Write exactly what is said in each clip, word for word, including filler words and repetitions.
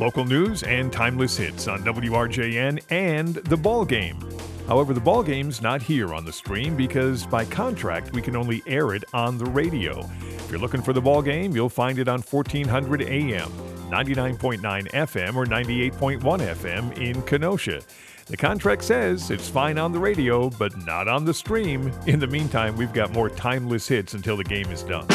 Local news and timeless hits on W R J N and The Ball Game. However, The Ball Game's not here on the stream because by contract we can only air it on the radio. If you're looking for The Ball Game, you'll find it on fourteen hundred A M, ninety-nine point nine F M, or ninety-eight point one F M in Kenosha. The contract says it's fine on the radio, but not on the stream. In the meantime, we've got more timeless hits until the game is done.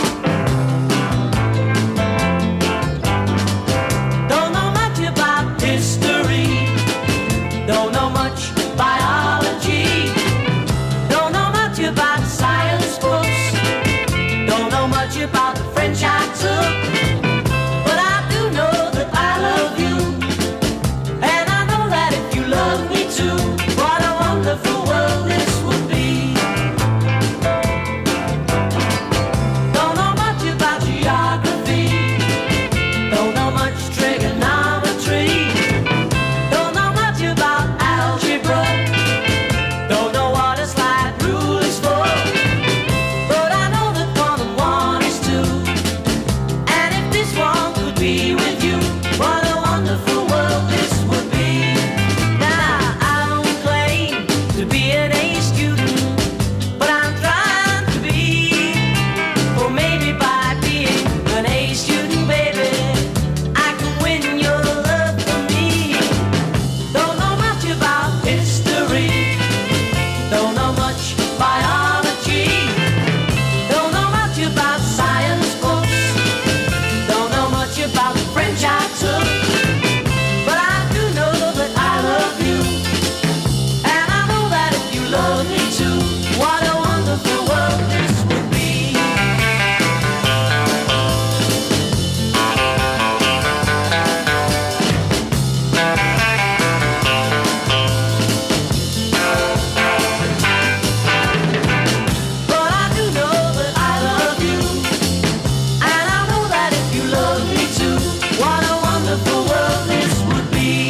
Don't know much about history. Don't know much biology. Don't know much about science books. Don't know much about the French I took. But I do know that I love you. And I know that if you love me too, what a wonderful world this would be. Don't know much about geography. Don't know much trigonometry. Don't know much about algebra. Don't know what a slide rule is for. But I know that one and one is two. And if this one could be with you, what a wonderful world this would be. Now I don't claim to be an A student, but I'm trying to be. Or maybe by being an A student, baby, I can win your love for me. Don't know much about history. Don't know much biology. Don't know much about science books. Don't know much about the French I took. But I do know that I love you. And I know that if you love me too, what a wonderful world this would be. But I do know that I love you. And I know that if you love me too, what a wonderful world this would be.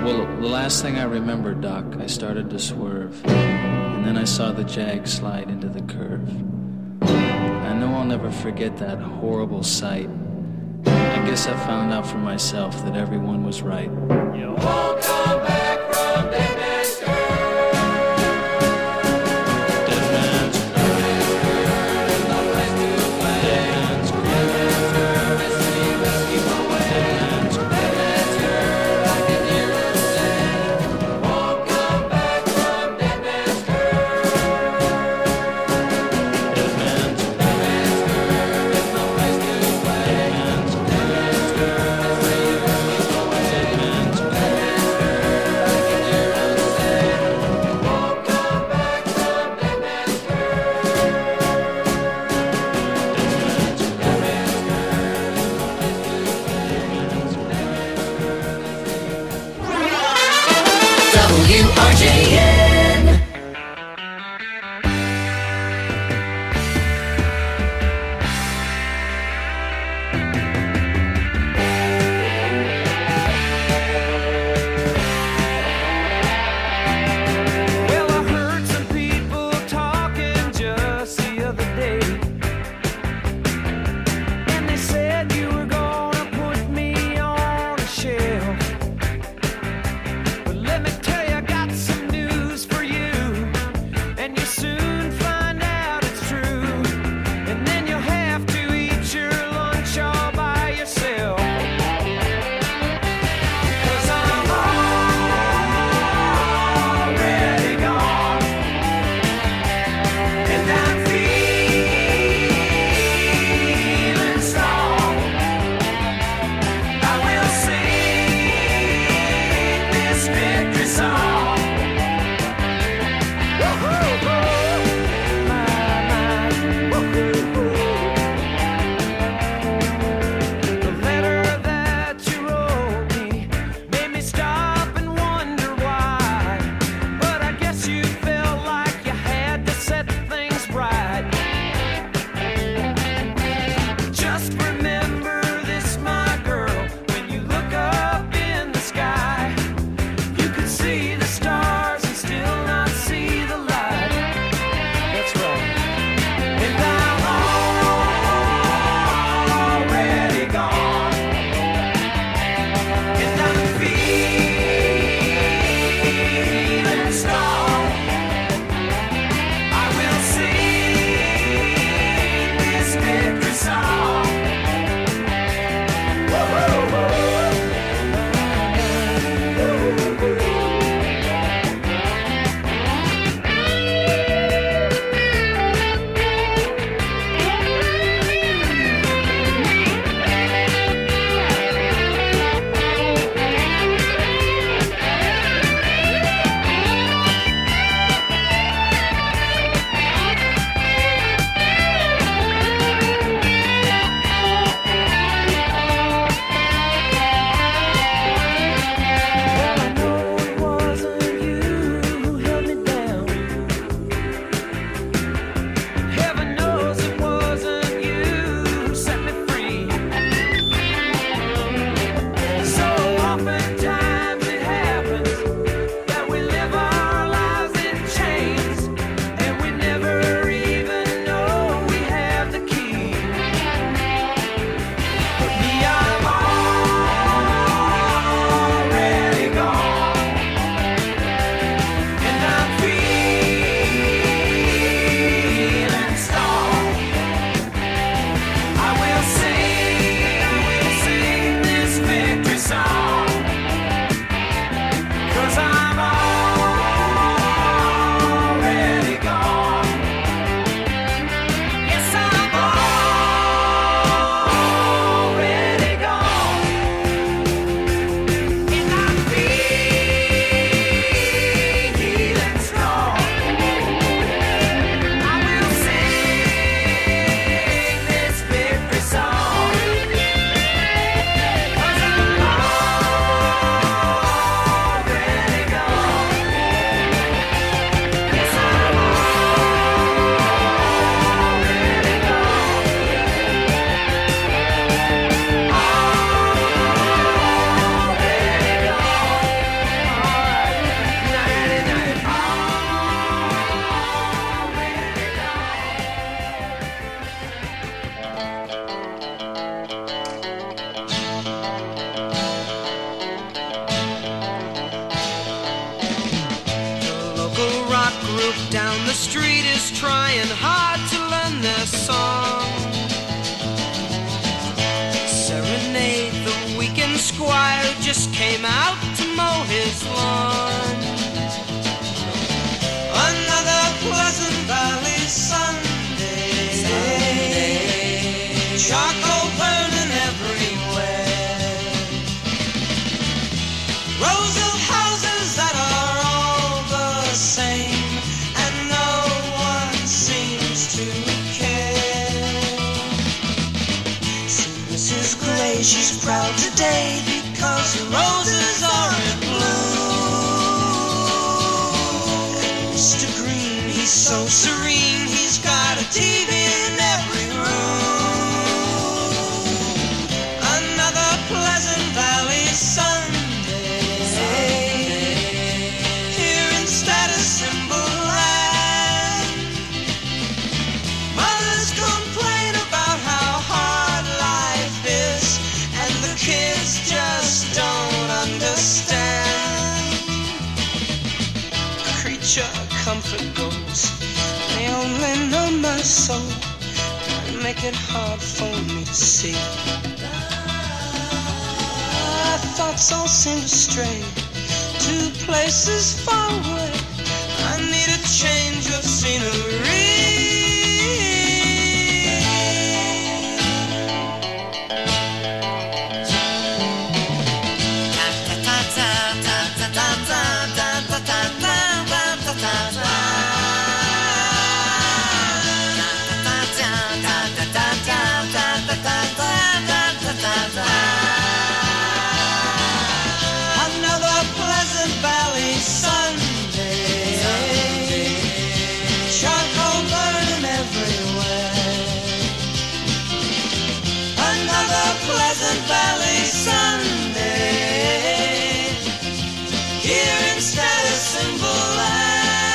Well, the last thing I remember, Doc, I started to swerve, and then I saw the Jag slide into the curve. I know I'll never forget that horrible sight. I guess I found out for myself that everyone was right. You won't come back from Dead Man's Curve. Dead Man's Curve is no place to play. Dead Man's Curve is three best keep away. Dead Man's Curve, Dead Man's Curve, I can hear him say, won't come back from Dead Man's Curve. Dead Man's Curve, Dead Man's Curve is no place to play. Dead Man's Curve, Dead Man's Curve is three best keep away. Dead Man's Curve, Dead Man's Curve, I can hear him say, won't come back from Dead Man's Curve. Dead Man's Curve, Dead Man's W R J N. Well, I heard some people talking just the other day, and they said you were gonna put me on a shelf. But let me tell you, I got some news for you, and you'll soon find out it's true. And then you'll have to eat your lunch all by yourself. 'Cause I'm already gone, and I'm feeling strong. I will sing this victory song. Woo-hoo-hoo. My, my, woo-hoo-hoo. The letter that you wrote me made me stop and wonder why. But I guess you felt like you had to set things right. Just remember this, my girl, when you look up in the sky, you can see the stars and still not see the light. That's right. And I'm already gone, and I'm feeling strong. I will sing this victory song. Well, I know it wasn't you who held me down. Heaven knows it wasn't you who set me free. So oftentimes it happens that we live our lives in chains, and we never even know we have the key. But me, I'm already gone, and I'm feeling strong. I will sing, I will sing this victory song. kids trying hard to learn their song. Serenade the weekend squire who just came out to mow his lawn. Another Pleasant Valley Sunday, Sunday. Charcoal burning everywhere. Rows of houses that are all the same, and no one seems to care. See Missus Gray, she's proud today because the roses are in bloom. And Mister Green, he's so serene, he's got a T V in every room. Another Pleasant Valley Sunday. Comfort goes, they only know my soul and make it hard for me to see. My thoughts all seem to stray to places far away. I need a change of scenery. Another Pleasant Valley Sunday, Sunday. Charcoal burning everywhere. Another Pleasant Valley Sunday, here in Status Symbol Land.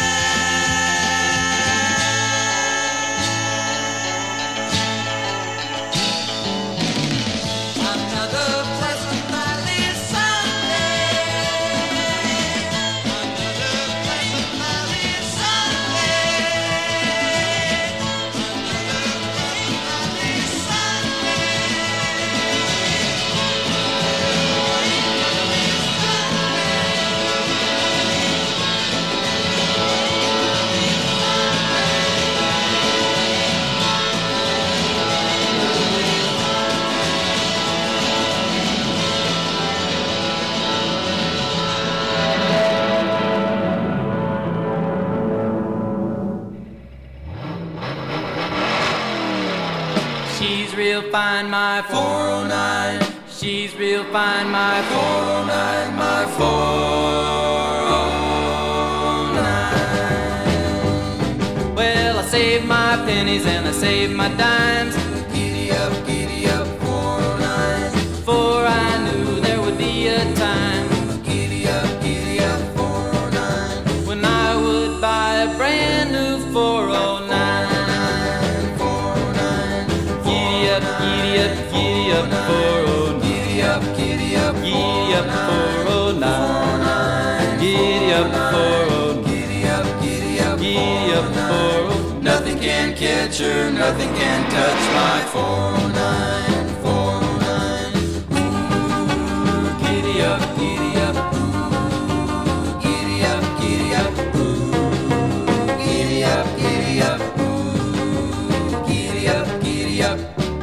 She's real fine, my four oh nine. She's real fine, my four oh nine, my four oh nine. Well, I saved my pennies and I saved my dimes. Giddy up, giddy up, four oh nine. For I knew there would be a time. Giddy up, giddy up, four oh nine. When I would buy a brand new four oh nine. Giddy up, giddy up, four oh nine. Giddy up, giddy up, giddy up, four oh nine. Giddy up, four oh nine. Giddy up, giddy up, giddy up, four oh nine. Nothing can catch her, nothing can touch my four oh nine, four oh nine. Ooh, giddy up, giddy up, ooh, giddy up, giddy up, ooh, giddy up, giddy up, ooh, giddy up, giddy up.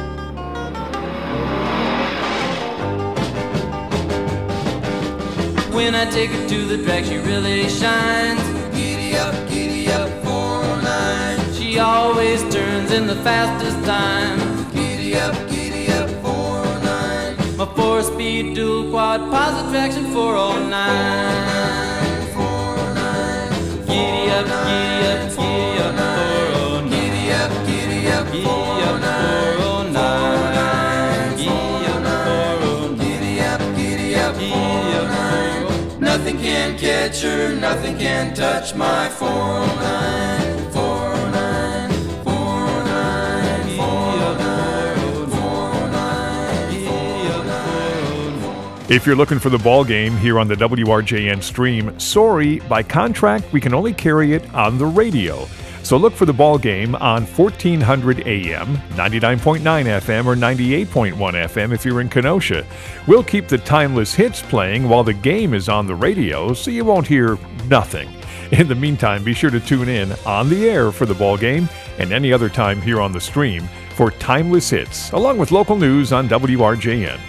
When I take her to the drag, she really shines. Giddy up, giddy up, four oh nine. She always turns in the fastest time. Giddy up, giddy up, four oh nine. My four-speed dual quad positive traction four oh nine. four oh nine. Giddy up, giddy up, giddy up, four oh nine. Giddy up, giddy up, giddy up, four oh nine. Giddy up, four oh nine. Giddy up, giddy up, giddy up, four oh nine. Nothing can catch her, nothing can touch my four oh nine, four oh nine, four oh nine, four oh nine, four oh nine. If you're looking for the ball game here on the W R J N stream, sorry, by contract, we can only carry it on the radio. So look for the ball game on fourteen hundred A M, ninety-nine point nine F M, or ninety-eight point one F M if you're in Kenosha. We'll keep the timeless hits playing while the game is on the radio, so you won't hear nothing. In the meantime, be sure to tune in on the air for the ball game and any other time here on the stream for timeless hits, along with local news on W R J N.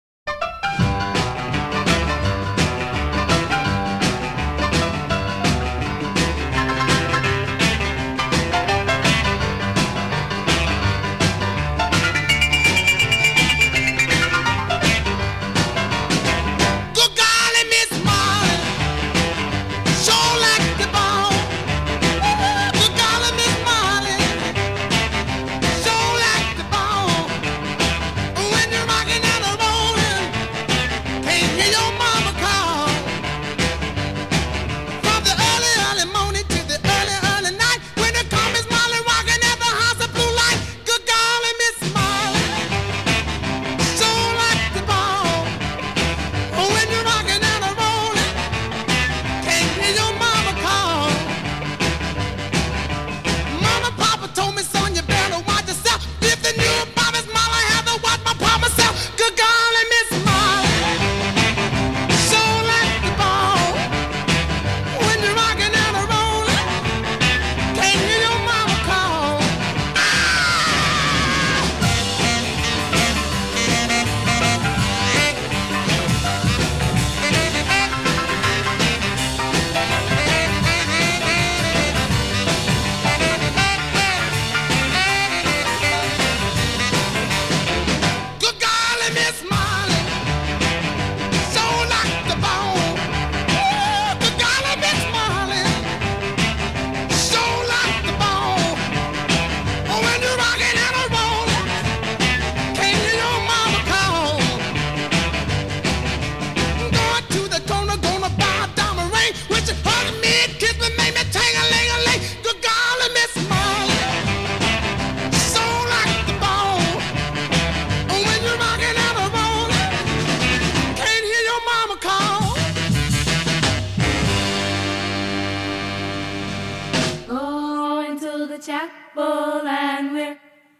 chapel and we're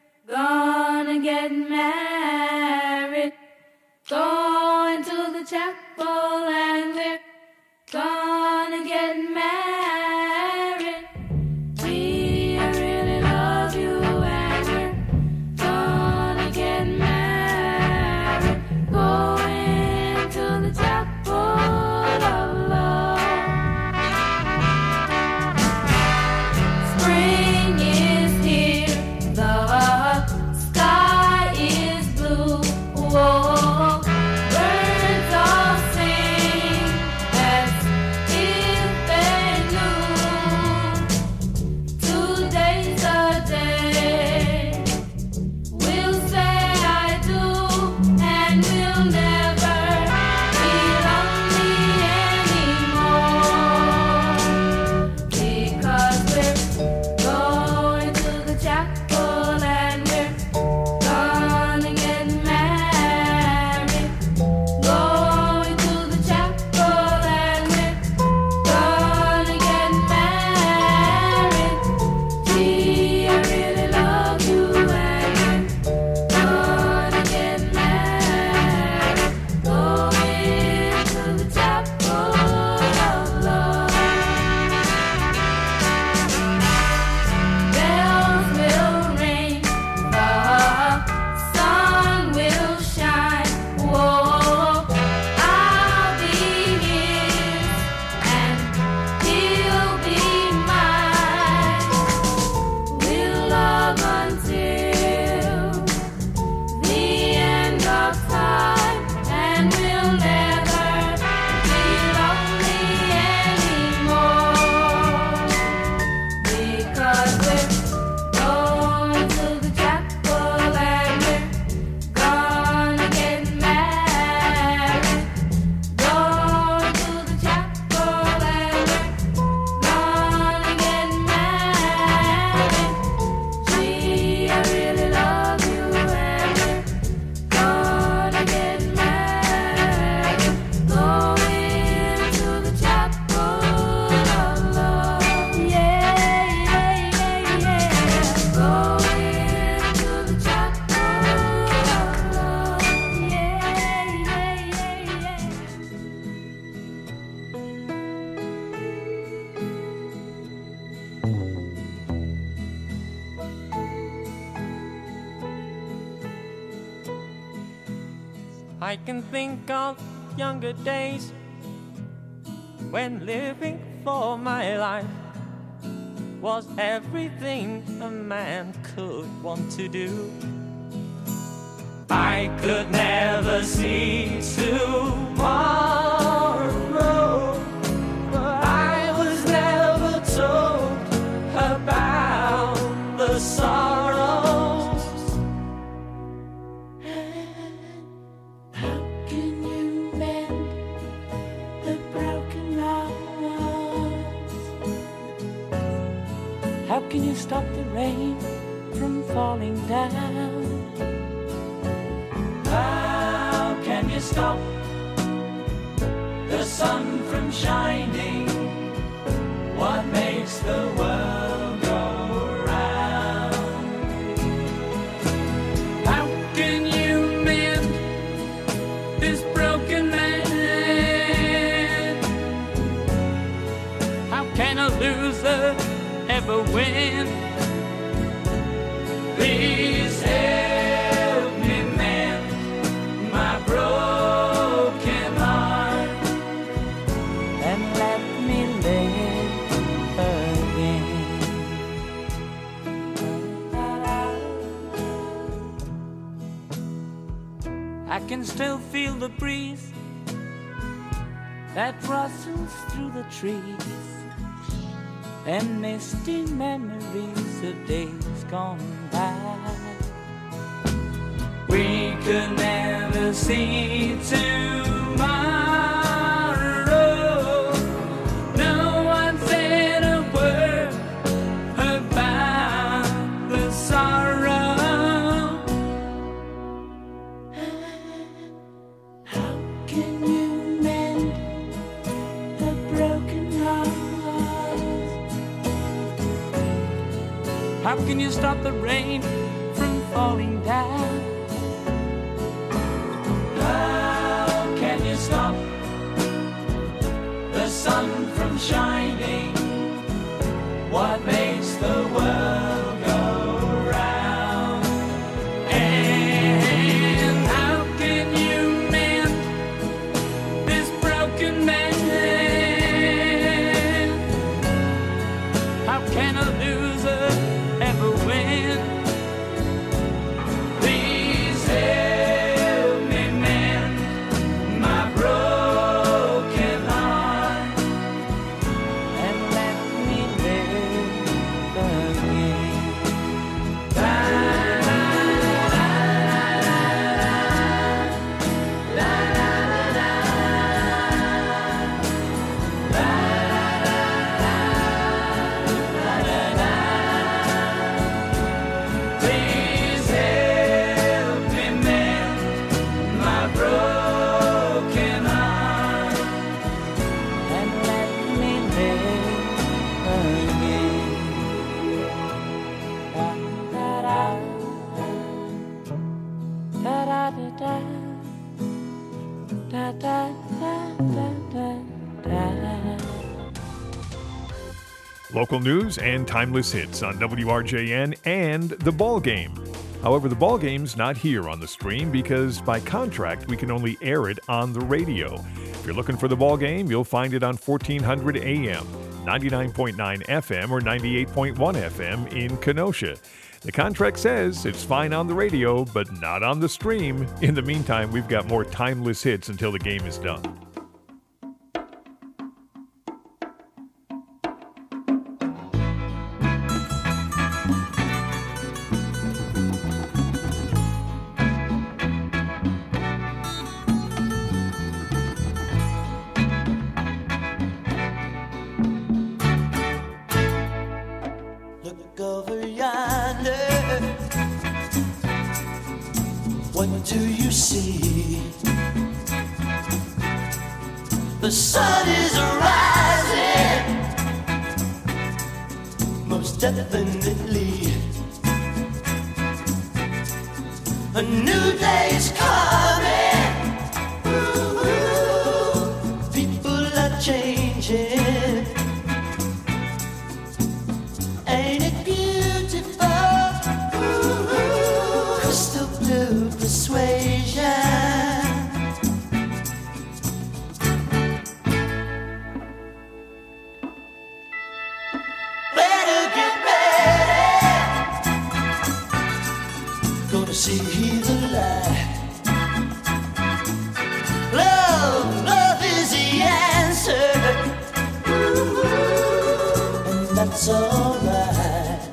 gonna get married. Going to the chapel and we're gonna get married. We really love you and we're gonna get married. Going to the chapel of love. Spring is here, the sky is I can think of younger days when living for my life was everything a man could want to do. I could never see tomorrow, but I was never told about the sorrows. How can you mend the broken hearts? How can you stop the rain from falling down? How can you stop the sun from shining? What makes the world go round? How can you mend this broken man? How can a loser ever win? Please help me mend my broken heart and let me live again. I can still feel the breeze that rustles through the trees and misty memories of days gone by. we could never see tomorrow. No one said a word about the sorrow. How can you mend the broken heart? How can you stop the rain from falling down? How can you stop the sun from shining? What makes the world go round? And how can you mend this broken man? How can a loser ever win? Please help me mend my broken heart And let me live again. Please help me mend my broken heart And let me live again. Da-da-da. Da-da-da-da. Da-da-da-da-da-da. Local news and timeless hits on W R J N and The Ball Game. However, The Ball Game's not here on the stream because by contract we can only air it on the radio. If you're looking for The Ball Game, you'll find it on fourteen hundred A M, ninety-nine point nine F M, or ninety-eight point one F M in Kenosha. The contract says it's fine on the radio, but not on the stream. In the meantime, we've got more timeless hits until the game is done. Look over yonder. What do you see? The sun is rising, most definitely. A new day's coming. Ooh, people are changing. Ain't it beautiful? Ooh, crystal blue persuasion. see the light. Love, love is the answer, and that's alright.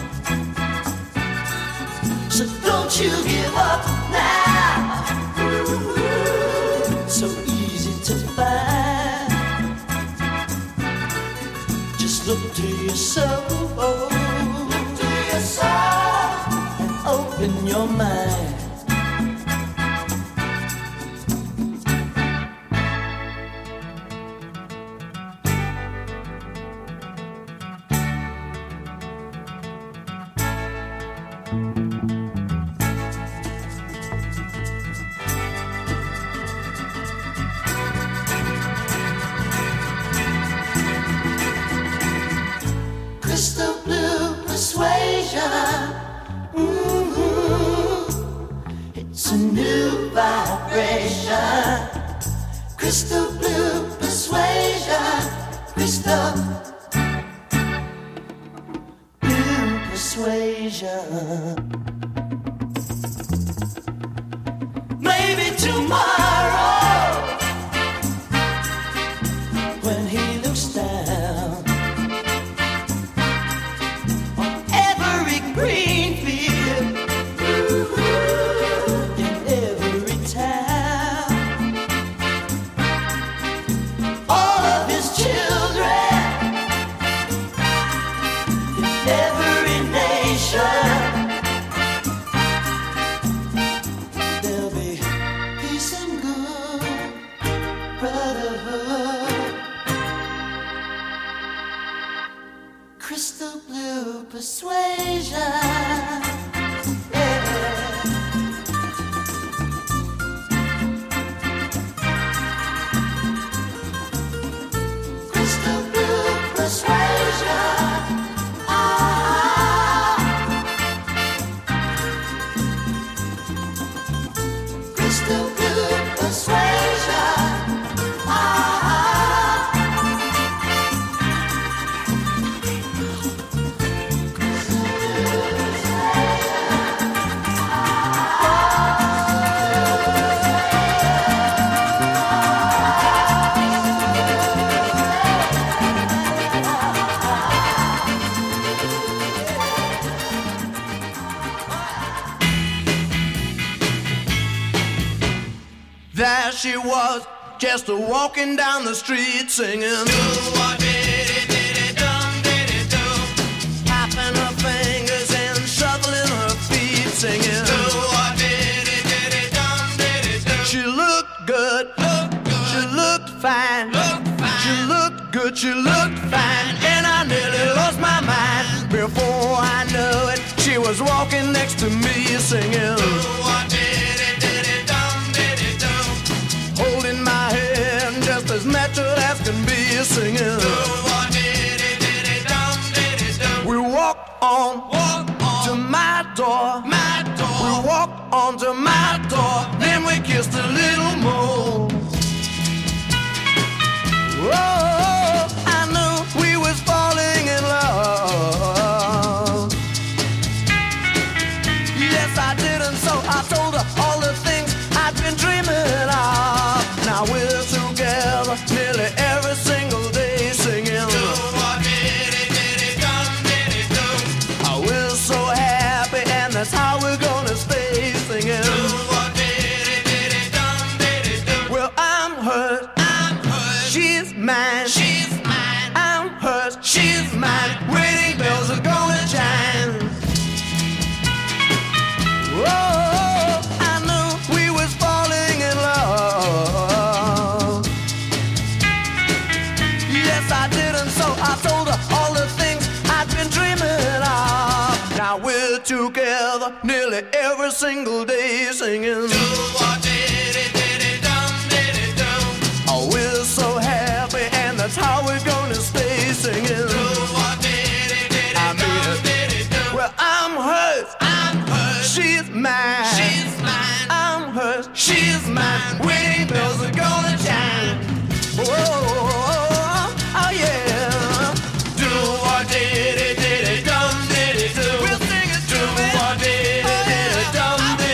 So don't you give up now. So easy to find. Just look to your soul, look to your soul, and open your mind. Crystal blue persuasion, mm-hmm. It's a new vibration. Crystal blue persuasion, crystal blue persuasion. Maybe tomorrow, when he looks down green field in every town, all of his children in every nation, there'll be peace and good brotherhood. Crystal blue persuasion. There she was, just a walking down the street singing. Tapping her fingers and shuffling her feet singing. She looked good, she looked fine, she looked good, she looked fine, and I nearly lost my mind. Before I knew it, she was walking next to me singing. Holding my hand just as natural as can be singing. We walked on, walk on to my door, my door. We walked on to my door, then we kissed a little more. Oh, I knew we was falling in love. Yes, I did, and so I told her all the things I'd been dreaming of. Now we're together nearly every single day singing. Oh, we're so happy, and that's how we're gonna stay singing. Well, I'm hers, I'm hers. She's mine, she's mine. I'm hers, she's mine. Wedding bells are gonna chime. Whoa, I knew we was falling in love. Yes, I did, and so I told her all the things I'd been dreaming of. Now we're together nearly every single day singing. Oh, we're so happy, and that's how we're gonna stay singing. I mean it. Well, I'm hers, I'm hers. She's mine, she's mine. I'm hers, she's mine. Wedding bells are gonna chime. Whoa, oh yeah. Do what did it, did it, dum did it do. We'll sing it, do what did it, did it, dum did it.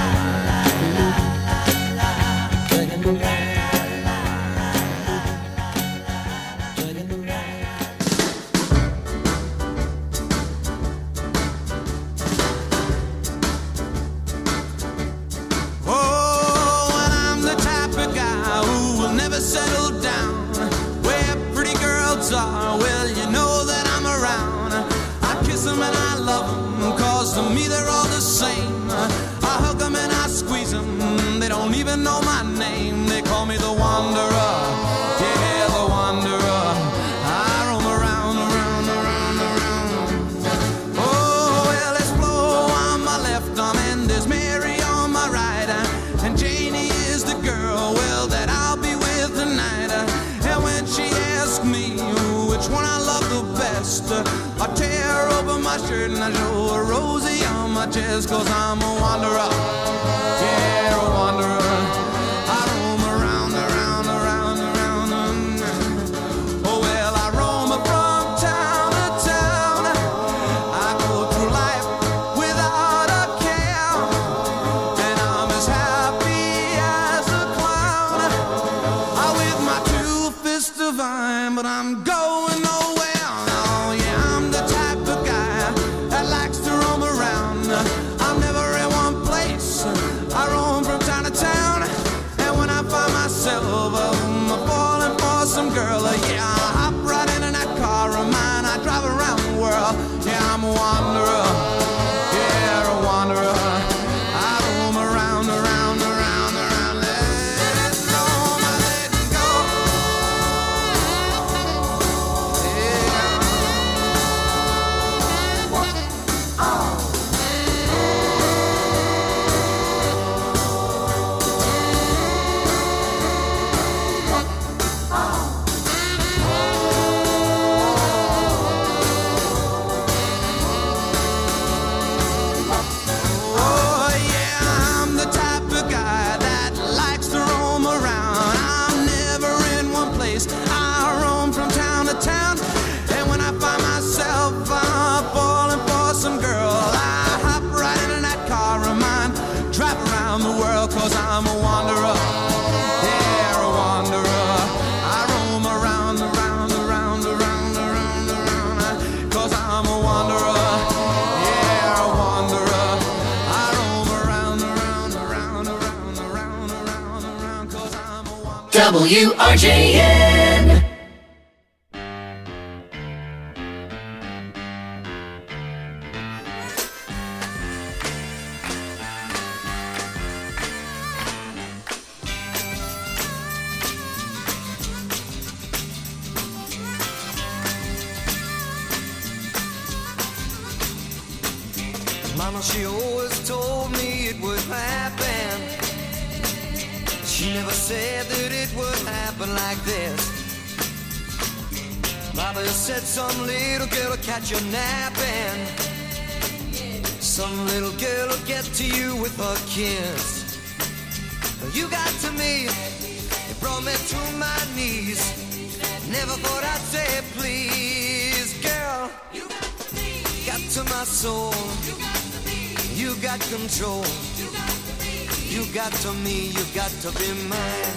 Oh, and I'm the type of guy who will never settle down. Way I tear open my shirt and I show a rosy on my chest, cause I'm a wanderer, yeah, a wanderer. I roam around, around, around, around, around. Oh well, I roam from town to town. I go through life without a care, and I'm as happy as a clown. I with my two fists divine, but I'm going nowhere. Oh yeah, I'm the type of guy that likes to roam around. I'm never in one place. I roam from town to town, and when I find myself um, falling for some girl, uh, yeah, I hop right into that car of mine. I drive around the world. Yeah, I'm a wanderer. Yeah, a wanderer. I roam around, around, around, around. Let it go, my let it go. Oh yeah, I'm the type of guy that likes to roam around. I'm never in one place. I roam from town to town, and when I find myself uh, falling for some girl, I hop right into that car of mine, drive around the world, cause I'm a wanderer. Yeah, a wanderer. I roam around, around, around, around, around, around, cause I'm a wanderer. Yeah, a wanderer. I roam around, around, around, around, around, around, around, cause I'm a wanderer. W R J N. Mama, she always told me it would happen. She never said that it would happen like this. Mama said some little girl will catch you napping. Some little girl will get to you with her kiss. You got to me, it brought me to my knees. Never thought I'd say please, girl. You got to me, got to my soul. You got to me, you got control. You got to me, you got to me, you got to be mine.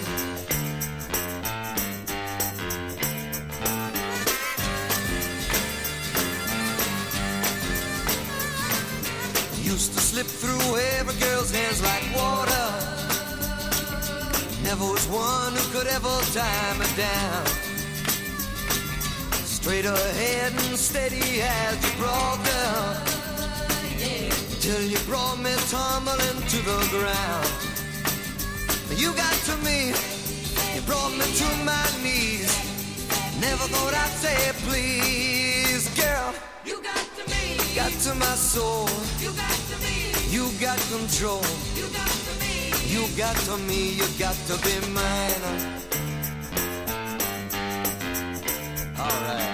Used to slip through every girl's hands like water. Never was one who could ever tie me down. Straight ahead and steady as you brought down, till you brought me tumbling to the ground. You got to me, you brought me to my knees. Never thought I'd say please, girl. You got to me, got to my soul. You got to me, you got control. You got to me, you got to me, you got to be mine. All right.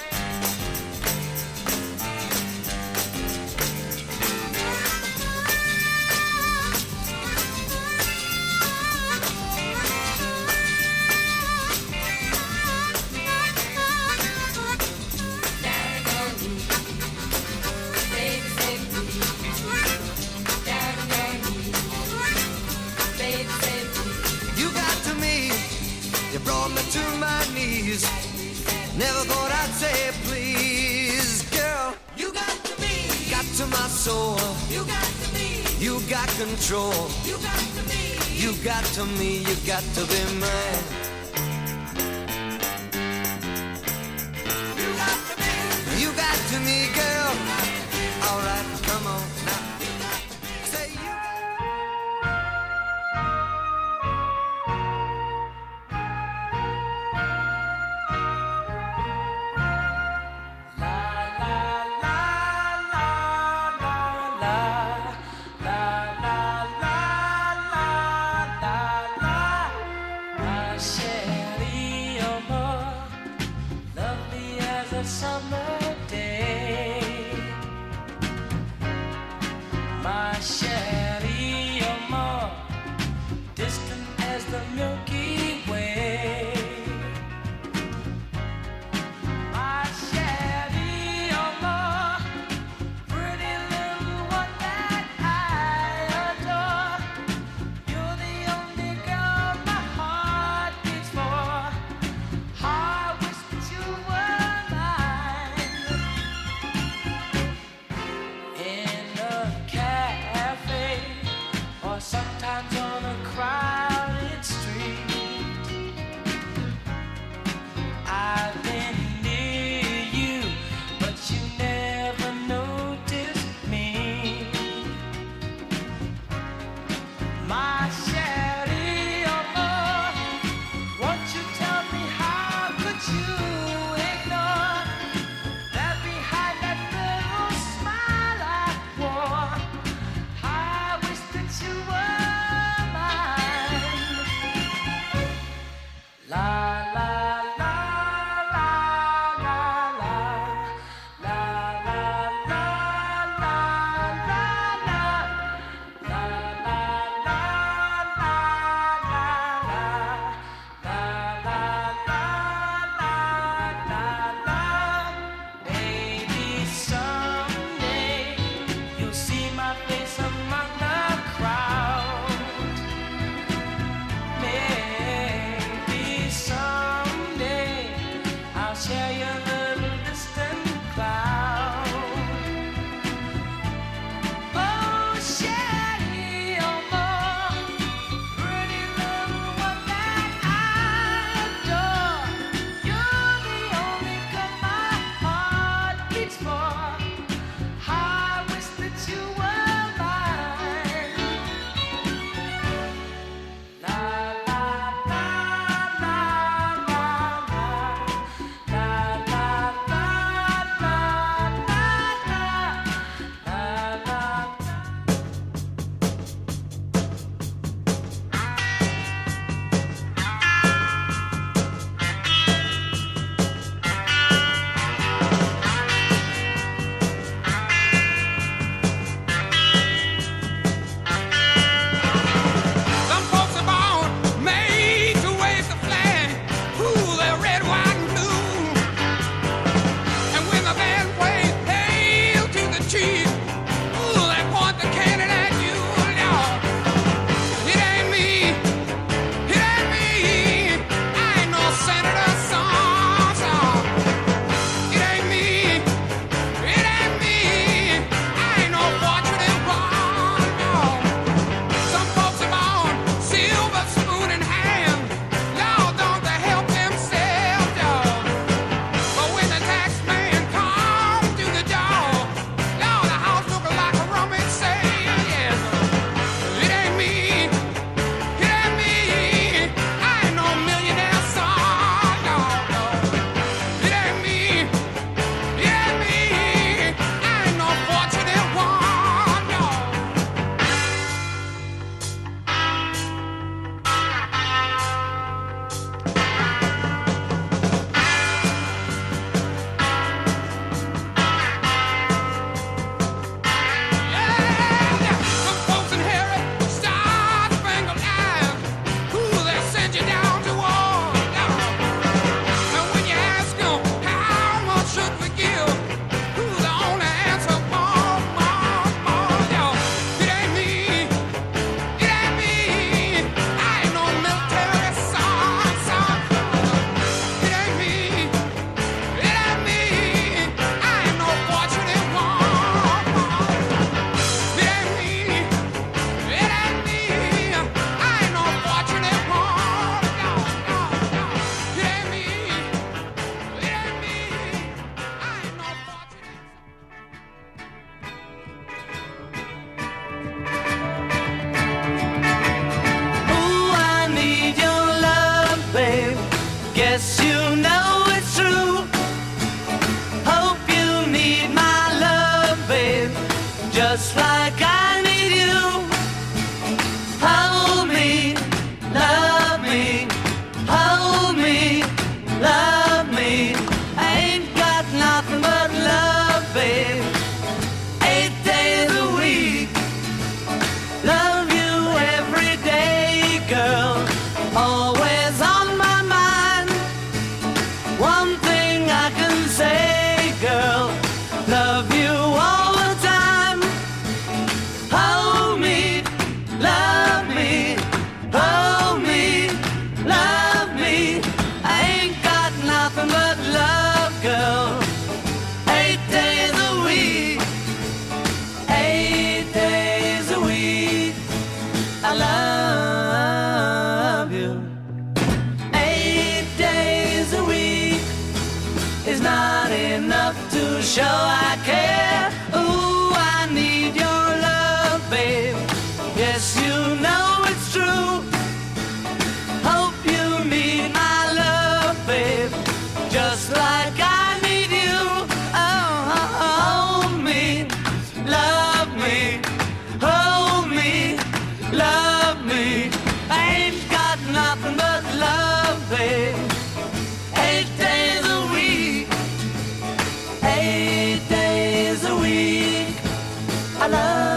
To my knees. Never thought I'd say please, girl. You got to me, got to my soul. You got to me, you got control. You got to me, you got to me, you got to be mine. You got to me, you got to me, girl. All right, come on now. Say you. Summer day. show I care. Ooh, I need your love, babe. Yes, you know it's true. Hope you need my love, babe, just like I need you. Oh, hold me, love me, hold me, love me. I ain't got nothing but love, babe. Eight days a week, eight days a week, I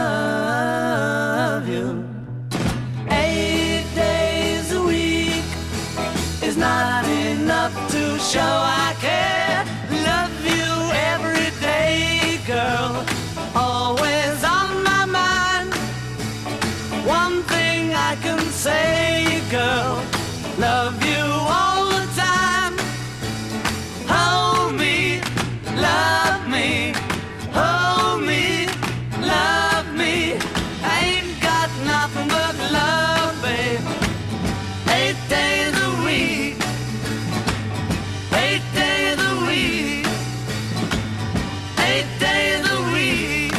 love you. Eight days a week is not enough to show I care. Love you every day, girl, always on my mind. One thing I can say, girl, love you all the time. Hold me, love me, hold me, love me. I ain't got nothing but love, babe. Eight days a week, eight days a week, eight days a week.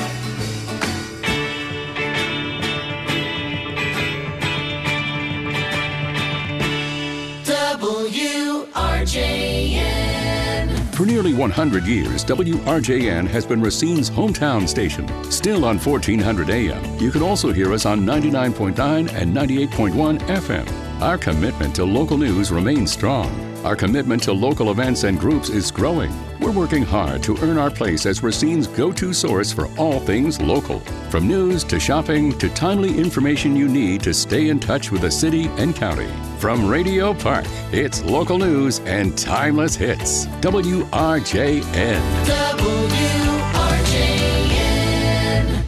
W R J N. For nearly one hundred years, W R J N has been Racine's hometown station. Still on fourteen hundred A M. You can also hear us on ninety-nine point nine and ninety-eight point one F M. Our commitment to local news remains strong. Our commitment to local events and groups is growing. We're working hard to earn our place as Racine's go-to source for all things local. From news to shopping to timely information you need to stay in touch with the city and county. From Radio Park, it's local news and timeless hits. W R J N. W R J N.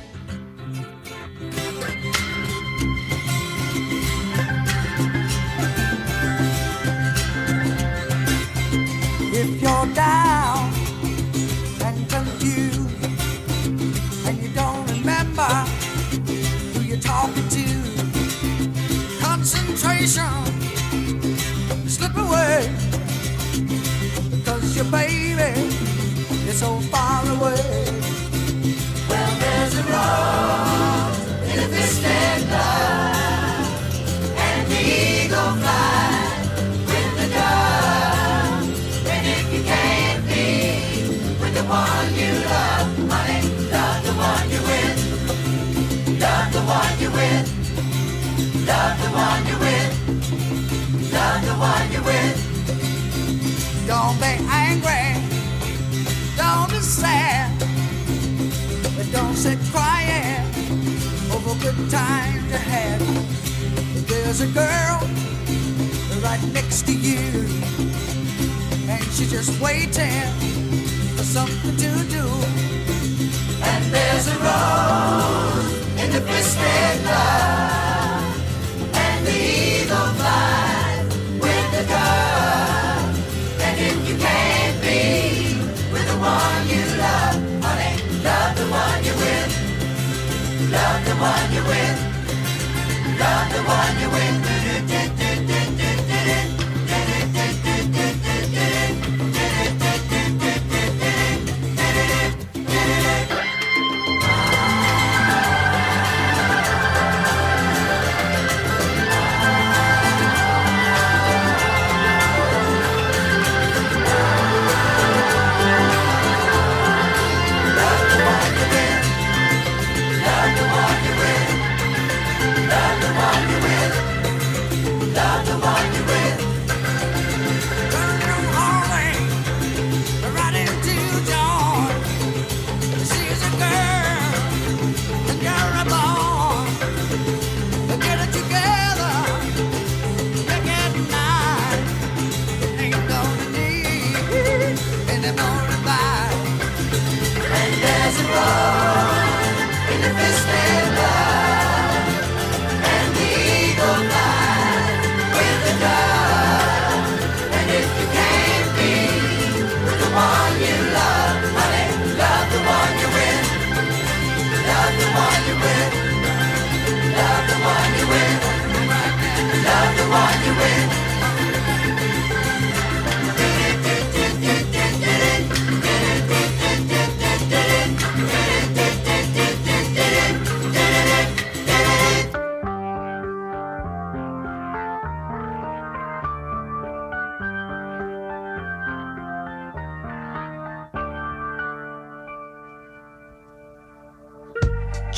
If you're down and confused and you don't remember who you're talking to, concentration slip away because your baby is so far away. Well, there's a rose in a distant love, and the eagle flies with the dove. And if you can't be with the one you love, honey, love the one you're with. Love the one you're with. Love the one you're with. Love the one you're with. Don't be angry. Don't be sad. But don't sit crying over good times you had. There's a girl right next to you, and she's just waiting for something to do. And there's a rose in the twisted love, and the eagle flies with the dove. And if you can't be with the one you love, honey, love the one you're with. Love the one you're with. Love the one you're with.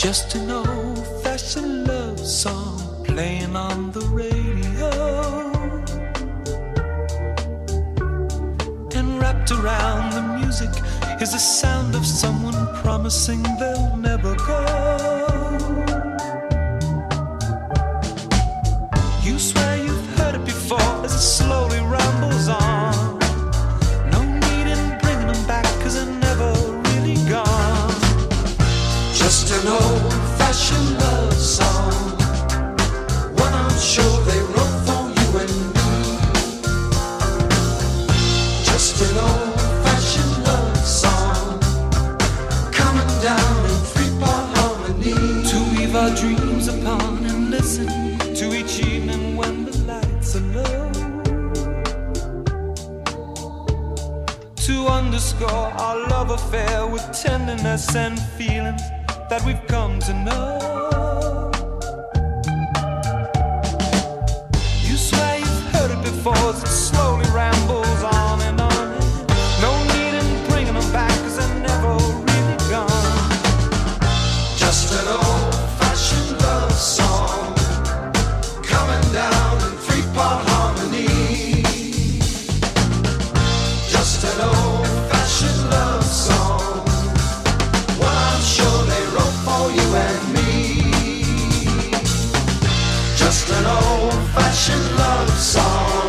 Just an old-fashioned love song playing on the radio, and wrapped around the music is the sound of someone promising they'll never go. You swear you've heard it before as it slowly rambles on. No need in bringing them back, cause they're never really gone. Just an old-fashioned love song, one I'm sure they wrote for you and me. Just an old-fashioned love song, coming down in three-part harmony, to weave our dreams upon and listen to each evening when the lights are low, to underscore our love affair with tenderness and feeling that we've come to know. You swear you've heard it before as it slowly rambles on and on. No need in bringing them back, cause they're never really gone. just an old-fashioned love song, coming down in three-part harmony. Just an old-fashioned love song, one I'm sure they wrote for you and me. Just an old-fashioned love song.